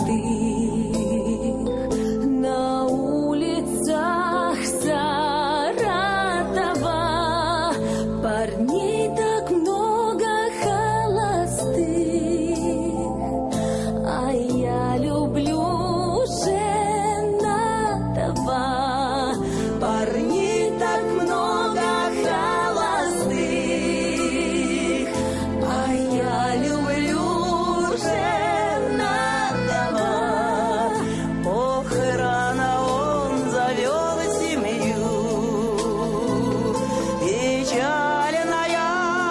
на улицах Саратова. Парней так много холостых, а я люблю женатого. Парней так много холостых, а я люблю женатого. Ох, рано он завел семью, печальная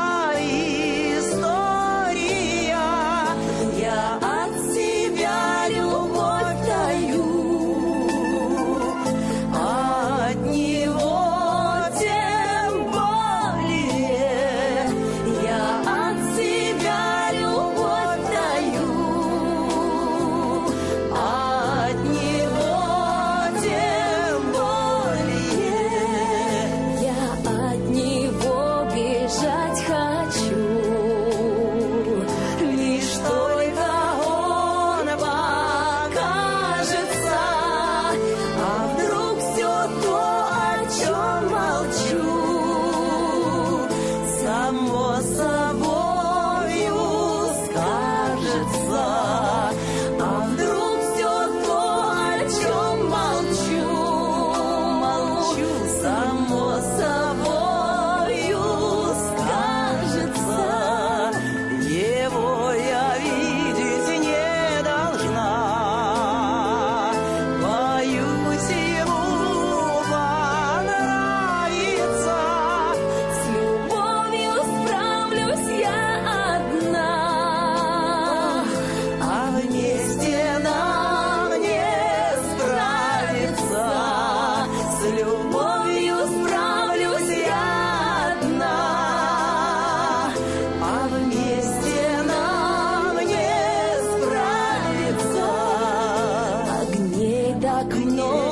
история. Я от себя любовь даю, От него тем более. Я от себя любовь даю, от него тем более. я от него бежать хочу. Лишь только он покажется, а вдруг все то, о чем молчу, Само собою скажется, а вдруг все то, о чем молчу, само собою скажется. Его я видеть не должна, боюсь ему понравится. с любовью справлюсь я одна, А вместе нам не справиться. С любовью справлюсь я одна, а вместе нам не справиться. огней так много.